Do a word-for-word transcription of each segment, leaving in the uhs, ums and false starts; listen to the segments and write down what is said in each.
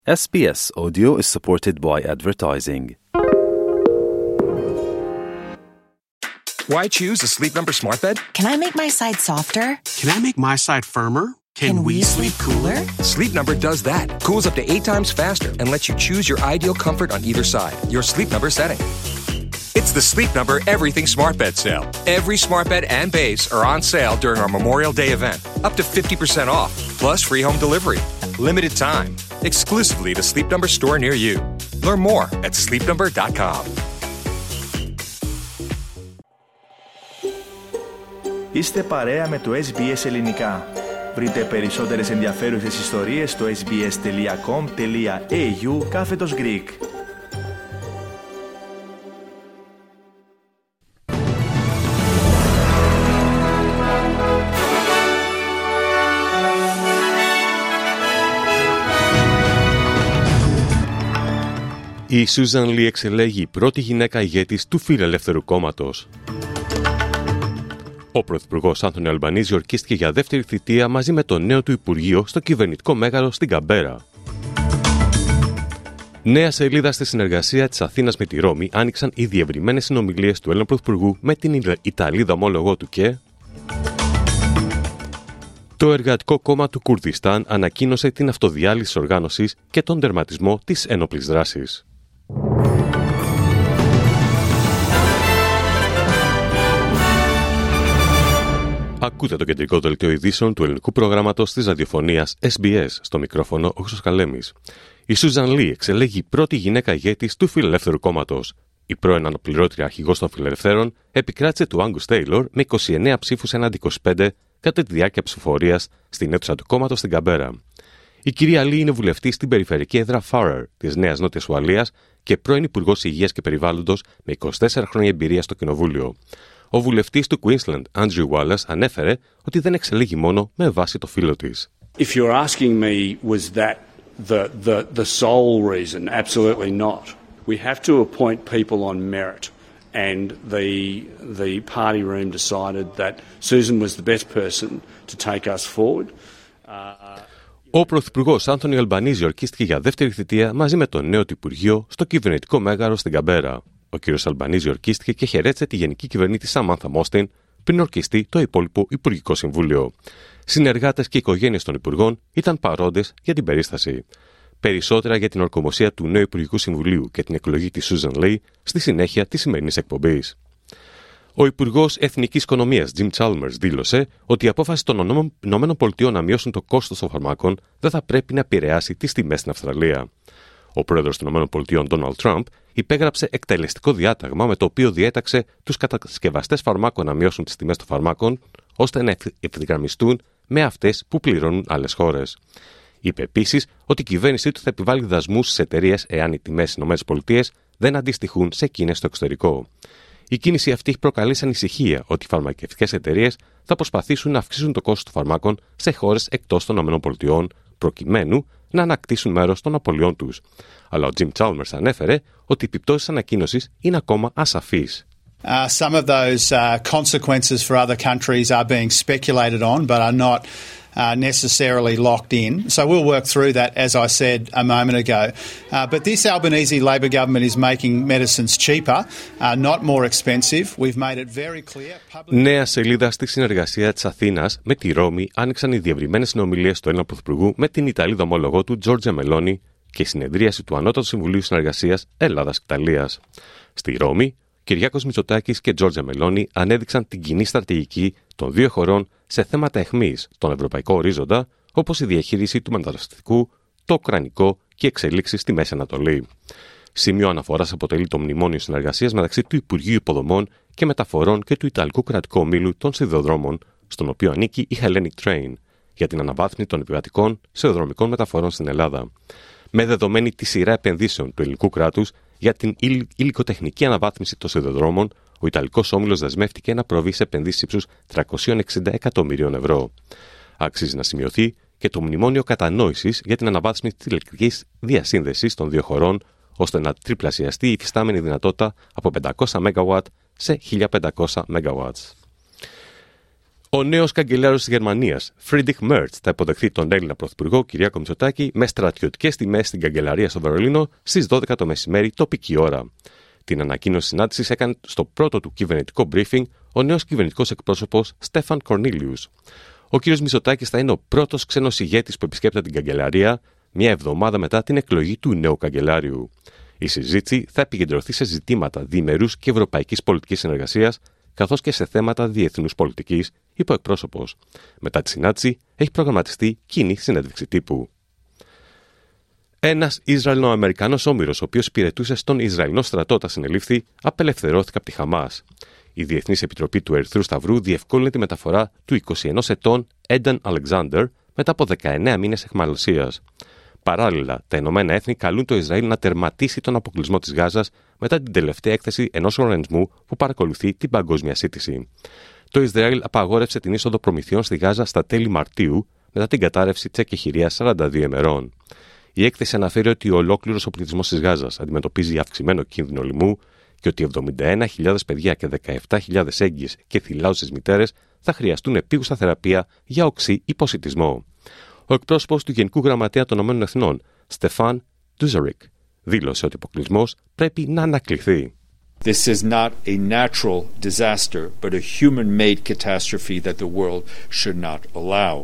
S B S Audio is supported by advertising. Why choose a Sleep Number smart bed? Can I make my side softer? Can I make my side firmer? Can, Can we, we sleep sleep cooler? cooler? Sleep Number does that. Cools up to eight times faster and lets you choose your ideal comfort on either side. Your Sleep Number setting. It's the Sleep Number Everything Smart Bed sale. Every smart bed and base are on sale during our Memorial Day event. Up to fifty percent off, plus free home delivery. Limited time. Exclusively the Sleep Number store near you. Learn more at sleep number dot com. Είστε παρέα με το ες μπι ες Ελληνικά. Βρείτε περισσότερες ενδιαφέρουσες ιστορίες στο sbs.com.au κάθετος Greek. Η Σούζαν Λι εξελέγει πρώτη γυναίκα ηγέτης του Φιλελεύθερου κόμματος. Ο Πρωθυπουργός Άνθονι Αλμπανίζη ορκίστηκε για δεύτερη θητεία μαζί με το νέο του Υπουργείο στο κυβερνητικό μέγαρο στην Καμπέρα. Νέα σελίδα στη συνεργασία της Αθήνας με τη Ρώμη άνοιξαν οι διευρυμένες συνομιλίες του Έλληνα Πρωθυπουργού με την Ιταλίδα ομόλογό του και το Εργατικό Κόμμα του Κουρδιστάν ανακοίνωσε την αυτοδιάλυση της οργάνωσης και τον τερματισμό της ένοπλης δράσης. Ακούτε το κεντρικό δελτίο ειδήσεων του ελληνικού προγράμματος της ραδιοφωνίας ες μπι ες, στο μικρόφωνο ο Χρήστος Καλέμης. Η Σούζαν Λι εξελέγει πρώτη γυναίκα ηγέτης του Φιλελεύθερου κόμματος. Η πρώην αναπληρώτρια αρχηγός των Φιλελευθέρων επικράτησε του Άγκους Τέιλορ με είκοσι εννέα ψήφους έναντι είκοσι πέντε κατά τη διάρκεια ψηφοφορίας στην αίθουσα του κόμματος στην Καμπέρα. Η κυρία Λι είναι βουλευτής στην περιφερειακή έδρα Φάρερ της Νέας Νότιας Ουαλίας και πρώην Υπουργός Υγείας και Περιβάλλοντος με είκοσι τέσσερα χρόνια εμπειρία στο Κοινοβούλιο. Ο βουλευτής του Queensland, Andrew Wallace, ανέφερε ότι δεν εξελέγει μόνο με βάση το φύλο της. If you're asking me, was that the, the, the sole reason? Absolutely not. We have to appoint people on merit. And the, the party room decided that Susan was the best person to take us forward. Ο Πρωθυπουργός Άνθονι Αλμπανίζη ορκίστηκε για δεύτερη θητεία μαζί με το νέο του Υπουργείο στο κυβερνητικό μέγαρο στην Καμπέρα. Ο κ. Αλμπανίζη ορκίστηκε και χαιρέτησε τη Γενική Κυβερνήτη Σαμάνθα Μόστιν πριν ορκιστεί το υπόλοιπο Υπουργικό Συμβούλιο. Συνεργάτες και οικογένειες των Υπουργών ήταν παρόντες για την περίσταση. Περισσότερα για την ορκομοσία του νέου Υπουργικού Συμβουλίου και την εκλογή της Σούζαν Λι στη συνέχεια της σημερινής εκπομπής. Ο Υπουργός Εθνικής Οικονομίας Jim Chalmers δήλωσε ότι η απόφαση των ΗΠΑ να μειώσουν το κόστος των φαρμάκων δεν θα πρέπει να επηρεάσει τις τιμές στην Αυστραλία. Ο πρόεδρος των ΗΠΑ, Donald Trump, υπέγραψε εκτελεστικό διάταγμα με το οποίο διέταξε τους κατασκευαστές φαρμάκων να μειώσουν τις τιμές των φαρμάκων, ώστε να ευθυγραμμιστούν με αυτές που πληρώνουν άλλες χώρες. Είπε επίσης ότι η κυβέρνησή του θα επιβάλλει δασμούς στις εταιρείες εάν οι τιμές στις ΗΠΑ δεν αντιστοιχούν σε εκείνες στο εξωτερικό. Η κίνηση αυτή έχει προκαλέσει ανησυχία ότι οι φαρμακευτικές εταιρείες θα προσπαθήσουν να αυξήσουν το κόστος των φαρμάκων σε χώρες εκτός των ΗΠΑ, προκειμένου να ανακτήσουν μέρος των απολειών τους. Αλλά ο Jim Chalmers ανέφερε ότι οι επιπτώσεις ανακοίνωσης είναι ακόμα ασαφείς. Uh, some of those uh, consequences for other countries are being speculated on, but are not uh, necessarily locked in. So we'll work through that, as I said a moment ago. Uh, but this Albanese Labor government is making medicines cheaper, uh, not more expensive. We've made it very clear. Public... Νέα σελίδα στη συνεργασία της Αθήνας με τη Ρώμη άνοιξαν οι διευρυμένες συνομιλίες του Έλληνα Πρωθυπουργού με την Ιταλίδα ομόλογό του Τζόρτζια Μελόνι και η συνεδρίαση του Ανώτατου Συμβουλίου Συνεργασίας Ελλάδας-Ιταλίας. Στη Ρώμη, Κυριάκος Μητσοτάκης και Τζόρτζια Μελόνι ανέδειξαν την κοινή στρατηγική των δύο χωρών σε θέματα αιχμής στον ευρωπαϊκό ορίζοντα, όπως η διαχείριση του μεταναστευτικού, το ουκρανικό και εξελίξεις στη Μέση Ανατολή. Σημείο αναφοράς αποτελεί το μνημόνιο συνεργασίας μεταξύ του Υπουργείου Υποδομών και Μεταφορών και του Ιταλικού Κρατικού Ομίλου των Σιδηροδρόμων, στον οποίο ανήκει η Hellenic Train, για την αναβάθμιση των επιβατικών σιδηροδρομικών μεταφορών στην Ελλάδα. Με δεδομένη τη σειρά επενδύσεων του ελληνικού κράτους για την υλικοτεχνική αναβάθμιση των σιδηροδρόμων, ο Ιταλικός Όμιλος δεσμεύτηκε να προβεί σε επενδύσεις ύψους τριακόσια εξήντα εκατομμυρίων ευρώ. Αξίζει να σημειωθεί και το μνημόνιο κατανόησης για την αναβάθμιση της ηλεκτρικής διασύνδεσης των δύο χωρών, ώστε να τριπλασιαστεί η υφιστάμενη δυνατότητα από πεντακόσια μέγαουατ σε χίλια πεντακόσια μέγαουατ. Ο νέος καγκελάριος της Γερμανίας, Friedrich Merz, θα υποδεχθεί τον Έλληνα Πρωθυπουργό Κυριάκο Μητσοτάκη με στρατιωτικές τιμές στην καγκελαρία στο Βερολίνο στις δώδεκα το μεσημέρι τοπική ώρα. Την ανακοίνωση συνάντησης έκανε στο πρώτο του κυβερνητικό briefing ο νέος κυβερνητικός εκπρόσωπος Στέφαν Κορνίλιους. Ο κ. Μητσοτάκης θα είναι ο πρώτος ξένος ηγέτης που επισκέπτεται την καγκελαρία μια εβδομάδα μετά την εκλογή του νέου καγκελάριου. Η συζήτηση θα επικεντρωθεί σε ζητήματα διημερούς και ευρωπαϊκής πολιτικής συνεργασίας, καθώς και σε θέματα διεθνούς πολιτικής, είπε ο εκπρόσωπος. Μετά τη συνάντηση έχει προγραμματιστεί κοινή συνέντευξη τύπου. Ένας Ισραηλοαμερικανός όμηρος, ο οποίος υπηρετούσε στον Ισραηλινό στρατό όταν συνελήφθη, απελευθερώθηκε από τη Χαμάς. Η Διεθνής Επιτροπή του Ερυθρού Σταυρού διευκόλυνε τη μεταφορά του εικοσιενός ετών Ένταν Αλεξάνδερ μετά από δεκαεννέα μήνες αιχμαλωσίας. Παράλληλα, τα Ηνωμένα Έθνη καλούν το Ισραήλ να τερματίσει τον αποκλεισμό της Γάζας μετά την τελευταία έκθεση ενός οργανισμού που παρακολουθεί την παγκόσμια σύντηση. Το Ισραήλ απαγόρευσε την είσοδο προμηθειών στη Γάζα στα τέλη Μαρτίου μετά την κατάρρευση της εκεχηρίας σαράντα δύο ημερών. Η έκθεση αναφέρει ότι ο ολόκληρος ο πληθυσμός της Γάζας αντιμετωπίζει αυξημένο κίνδυνο λοιμού και ότι εβδομήντα ένα χιλιάδες παιδιά και δεκαεπτά χιλιάδες έγκυες και θυλάουσες μητέρες θα χρειαστούν επίγουσα θεραπεία για οξύ υποσιτισμό. Ο εκπρόσωπος του Γενικού Γραμματέα των Ηνωμένων Εθνών, Στεφάν Ντουζαρικ, δήλωσε ότι ο αποκλεισμός πρέπει να ανακληθεί. This is not a natural disaster, but a human-made catastrophe that the world should not allow.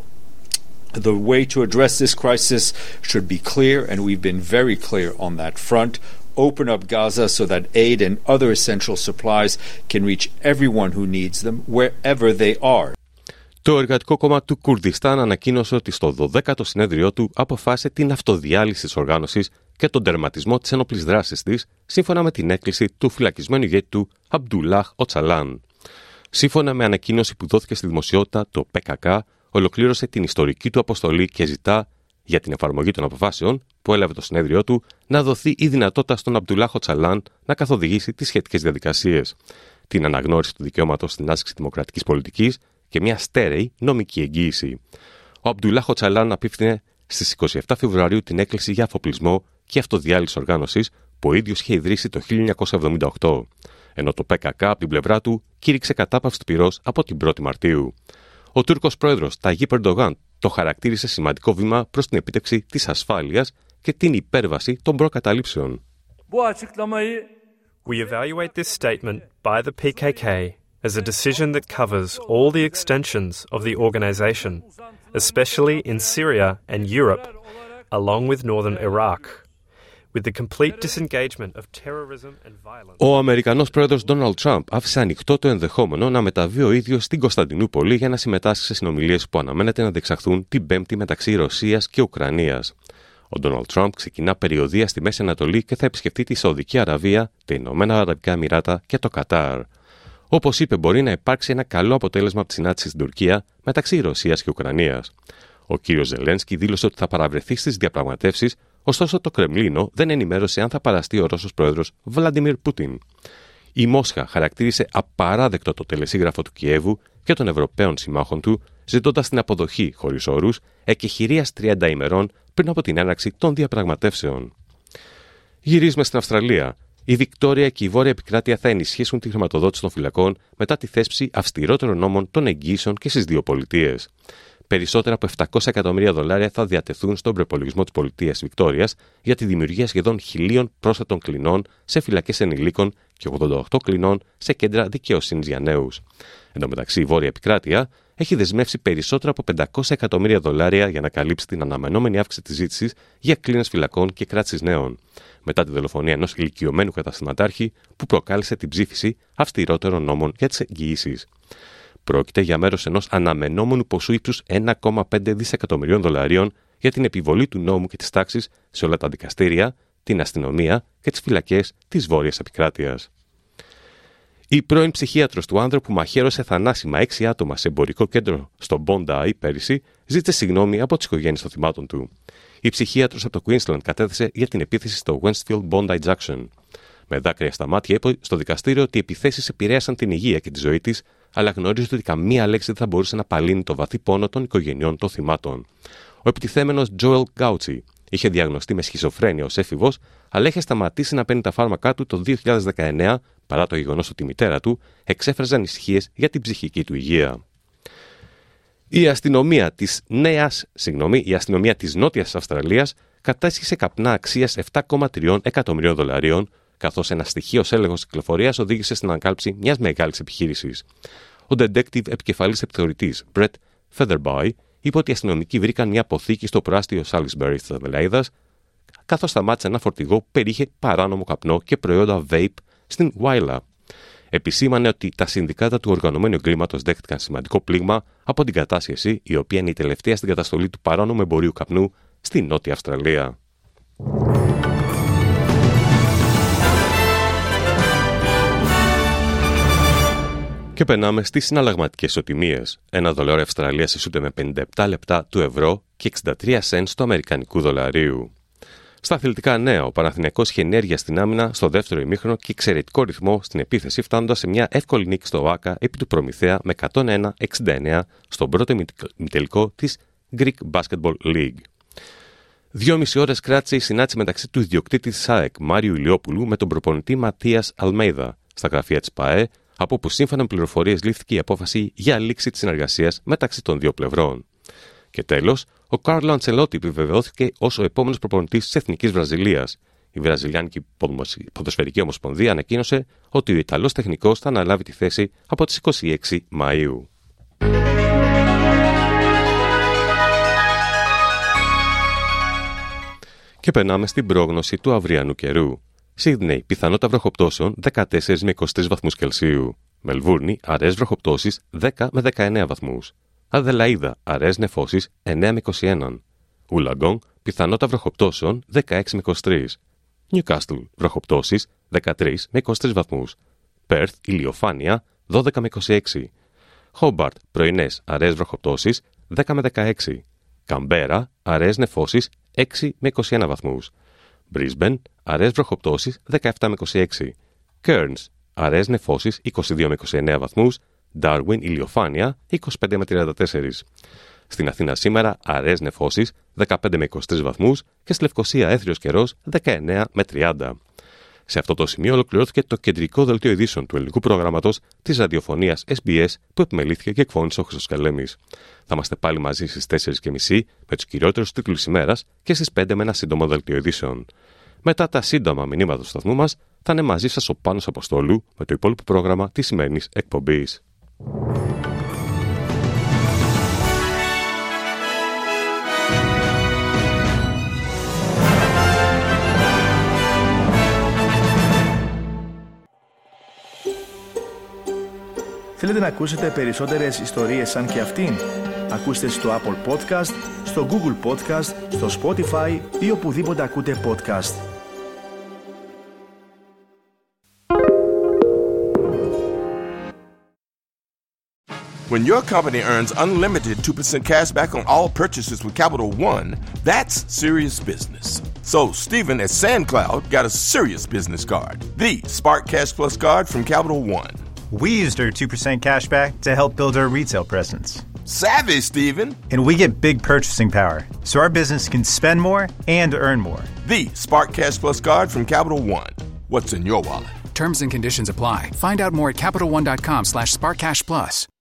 The way to address this crisis should be clear, and we've been very clear on that front. Open up Gaza so that aid and other essential supplies can reach everyone who needs them, wherever they are. Το Εργατικό Κόμμα του Κουρδιστάν ανακοίνωσε ότι στο δωδέκατο συνέδριό του αποφάσισε την αυτοδιάλυση της οργάνωσης και τον τερματισμό της ένοπλης δράσης της, σύμφωνα με την έκκληση του φυλακισμένου ηγέτη του Αμπντουλάχ Οτσαλάν. Σύμφωνα με ανακοίνωση που δόθηκε στη δημοσιότητα, το πι κέι κέι ολοκλήρωσε την ιστορική του αποστολή και ζητά για την εφαρμογή των αποφάσεων που έλαβε το συνέδριό του να δοθεί η δυνατότητα στον Αμπντουλάχ Οτσαλάν να καθοδηγήσει τις σχετικές διαδικασίες, την αναγνώριση του δικαιώματος στην άσκηση δημοκρατικής πολιτικής και μια στέρεη νομική εγγύηση. Ο Αμπντουλάχ Οτσαλάν απίφθινε στις είκοσι επτά Φεβρουαρίου την έκκληση για αφοπλισμό και αυτοδιάλυση οργάνωσης που ο ίδιος είχε ιδρύσει το χίλια εννιακόσια εβδομήντα οκτώ, ενώ το πι κέι κέι από την πλευρά του κήρυξε κατάπαυση του πυρός από την πρώτη Μαρτίου. Ο Τούρκος πρόεδρος Ταγίπ Ερντογάν το χαρακτήρισε σημαντικό βήμα προς την επίτευξη της ασφάλειας και την υπέρβαση των προκαταλήψεων. We evaluate this statement by the πι κέι κέι as a decision that covers all the extensions of the organization, especially in Syria and Europe, along with northern Iraq, with the complete disengagement of terrorism and violence. Ο Αμερικανός πρόεδρος Ντόναλντ Τραμπ άφησε ανοιχτό το ενδεχόμενο να μεταβεί ο ίδιος στην Κωνσταντινούπολη για να συμμετάσχει σε συνομιλίες που αναμένεται να διεξαχθούν την Πέμπτη μεταξύ Ρωσίας και Ουκρανίας. Ο Ντόναλντ Τραμπ ξεκινά περιοδεία στη Μέση Ανατολή και θα επισκεφτεί τη Σαουδική Αραβία, τα Ηνωμένα Αραβικά Εμιράτα και το Κατάρ. Όπως είπε, μπορεί να υπάρξει ένα καλό αποτέλεσμα από τη συνάντηση στην Τουρκία μεταξύ Ρωσίας και Ουκρανίας. Ο κ. Ζελένσκι δήλωσε ότι θα παραβρεθεί στις διαπραγματεύσεις, ωστόσο το Κρεμλίνο δεν ενημέρωσε αν θα παραστεί ο Ρώσος πρόεδρος Βλαντιμίρ Πούτιν. Η Μόσχα χαρακτήρισε απαράδεκτο το τελεσίγραφο του Κιέβου και των Ευρωπαίων συμμάχων του, ζητώντας την αποδοχή χωρίς όρους εκεχηρίας τριάντα ημερών πριν από την έναρξη των διαπραγματεύσεων. Γυρίζουμε στην Αυστραλία. Η Βικτόρια και η Βόρεια Επικράτεια θα ενισχύσουν τη χρηματοδότηση των φυλακών μετά τη θέσπιση αυστηρότερων νόμων των εγγύσεων και στις δύο πολιτείες. Περισσότερα από επτακόσια εκατομμύρια δολάρια θα διατεθούν στον προπολογισμό της πολιτείας Βικτόριας για τη δημιουργία σχεδόν χιλίων πρόσθετων κλινών σε φυλακές ενηλίκων και ογδόντα οκτώ κλινών σε κέντρα δικαιοσύνης για νέους. Εν τω μεταξύ, η Βόρεια Επικράτεια έχει δεσμεύσει περισσότερα από πεντακόσια εκατομμύρια δολάρια για να καλύψει την αναμενόμενη αύξηση της ζήτησης για κλίνες φυλακών και κράτησης νέων, μετά τη δολοφονία ενός ηλικιωμένου καταστηματάρχη που προκάλεσε την ψήφιση αυστηρότερων νόμων για τις εγγυήσεις. Πρόκειται για μέρος ενός αναμενόμενου ποσού ύψους ένα κόμμα πέντε δισεκατομμυρίων δολαρίων για την επιβολή του νόμου και της τάξης σε όλα τα δικαστήρια, την αστυνομία και τις φυλακές της Βόρειας Επικράτειας. Η πρώην ψυχίατρος του άνδρα που μαχαίρωσε θανάσιμα έξι άτομα σε εμπορικό κέντρο στο Bondi πέρυσι ζήτησε συγγνώμη από τις οικογένειες των θυμάτων του. Η ψυχίατρος από το Queensland κατέθεσε για την επίθεση στο Westfield Bondi Junction. Με δάκρυα στα μάτια είπε στο δικαστήριο ότι οι επιθέσεις επηρέασαν την υγεία και τη ζωή της, αλλά γνωρίζεται ότι καμία λέξη δεν θα μπορούσε να απαλύνει το βαθύ πόνο των οικογενειών των θυμάτων. Ο επιτιθέμενος Joel Gauci είχε διαγνωστεί με σχιζοφρένεια ως έφηβος, αλλά είχε σταματήσει να παίρνει τα φάρμακά του το δύο χιλιάδες δεκαεννέα, παρά το γεγονός ότι η μητέρα του εξέφραζε ανησυχίες για την ψυχική του υγεία. Η αστυνομία της νέας, συγγνώμη, η αστυνομία της Νότιας Αυστραλίας κατάσχισε καπνά αξίας επτά κόμμα τρία εκατομμυρίων δολαρίων, καθώς ένας στοιχείος έλεγχος κυκλοφορίας οδήγησε στην ανακάλυψη μιας μεγάλης επιχείρησης. Ο detective επικεφαλής επιθεωρητής Brett Featherby είπε ότι οι αστυνομικοί βρήκαν μια αποθήκη στο προάστιο Salisbury της Αδελαίδας, καθώς σταμάτησε ένα φορτηγό που περιείχε παράνομο καπνό και προϊόντα vape στην Whyalla. Επισήμανε ότι τα συνδικάτα του οργανωμένου εγκλήματος δέχτηκαν σημαντικό πλήγμα από την κατάσχεση, η οποία είναι η τελευταία στην καταστολή του παράνομου εμπορίου καπνού στη Νότια Αυστραλία. Και περνάμε στις συναλλαγματικές ισοτιμίες. Ένα δολάριο Αυστραλίας ισούται με πενήντα επτά λεπτά του ευρώ και εξήντα τρία σεντ του αμερικανικού δολαρίου. Στα αθλητικά νέα, ο Παναθηναϊκός είχε ενέργεια στην άμυνα στο δεύτερο ημίχρονο και εξαιρετικό ρυθμό στην επίθεση, φτάνοντας σε μια εύκολη νίκη στο ΟΑΚΑ επί του Προμηθέα με εκατόν ένα εξήντα εννέα στον πρώτο ημιτελικό της Greek Basketball League. Δυόμιση ώρες κράτησε η συνάντηση μεταξύ του ιδιοκτήτη της ΑΕΚ Μάριου Ηλιόπουλου με τον προπονητή Ματίας Αλμέιδα στα γραφεία της ΠΑΕ, από όπου σύμφωνα με πληροφορίες λήφθηκε η απόφαση για λήξη της συνεργασίας μεταξύ των δύο πλευρών. Και τέλος, ο Κάρλο Αντσελότη επιβεβαιώθηκε ως ο επόμενος προπονητής της Εθνικής Βραζιλίας. Η Βραζιλιάνικη Ποδοσφαιρική Ομοσπονδία ανακοίνωσε ότι ο Ιταλός τεχνικός θα αναλάβει τη θέση από τις είκοσι έξι Μαΐου. Και περνάμε στην πρόγνωση του αυριανού καιρού. Σίδνεϊ, πιθανότητα βροχοπτώσεων δεκατέσσερα με είκοσι τρεις βαθμούς Κελσίου. Μελβούρνη, αραιές βροχοπτώσεις δέκα με δεκαεννέα βαθμούς. Αδελαΐδα, αραιές νεφώσεις εννέα με είκοσι ένα. Ουλαγκόν, πιθανότητα βροχοπτώσεων δεκαέξι με είκοσι τρία. Νιουκάστλ, βροχοπτώσεις δεκατρία με είκοσι τρεις βαθμούς. Πέρθ, ηλιοφάνεια δώδεκα με είκοσι έξι. Χόμπαρτ, πρωινές αραιές βροχοπτώσεις δέκα με δεκαέξι. Καμπέρα, αραιές νεφώσεις έξι με είκοσι ένα βαθμούς. Μπρίσμπεν, αραιές βροχοπτώσεις δεκαεπτά με είκοσι έξι. Κέρνς, αραιές νεφώσεις είκοσι δύο με είκοσι εννέα βαθμούς. Ντάρουιν, ηλιοφάνεια είκοσι πέντε με τριάντα τέσσερα. Στην Αθήνα σήμερα αραιές νεφώσεις δεκαπέντε με είκοσι τρεις βαθμούς και στη Λευκοσία έθριος καιρός δεκαεννέα με τριάντα. Σε αυτό το σημείο ολοκληρώθηκε το κεντρικό δελτίο ειδήσεων του ελληνικού προγράμματος της ραδιοφωνίας ες μπι ες που επιμελήθηκε και εκφώνησε ο Χρήστος Καλέμης. Θα είμαστε πάλι μαζί στις τέσσερις και μισή με τους κυριότερους τίτλους της ημέρας και στις πέντε με ένα σύντομο δελτίο ειδήσεων. Μετά τα σύντομα μηνύματα του σταθμού μας, θα είναι μαζί σας ο Πάνος Αποστόλου με το υπόλοιπο πρόγραμμα της σημερινής εκπομπής. Θέλετε να ακούσετε περισσότερες ιστορίες σαν και αυτήν? Ακούστε στο Apple Podcast, στο Google Podcast, στο Spotify ή οπουδήποτε ακούτε podcast. When your company earns unlimited two percent cash back on all purchases with Capital One, that's serious business. So Stephen at SandCloud got a serious business card, the Spark Cash Plus card from Capital One. We used our two percent cash back to help build our retail presence. Savvy, Stephen. And we get big purchasing power, so our business can spend more and earn more. The Spark Cash Plus card from Capital One. What's in your wallet? Terms and conditions apply. Find out more at CapitalOne.com slash SparkCashPlus.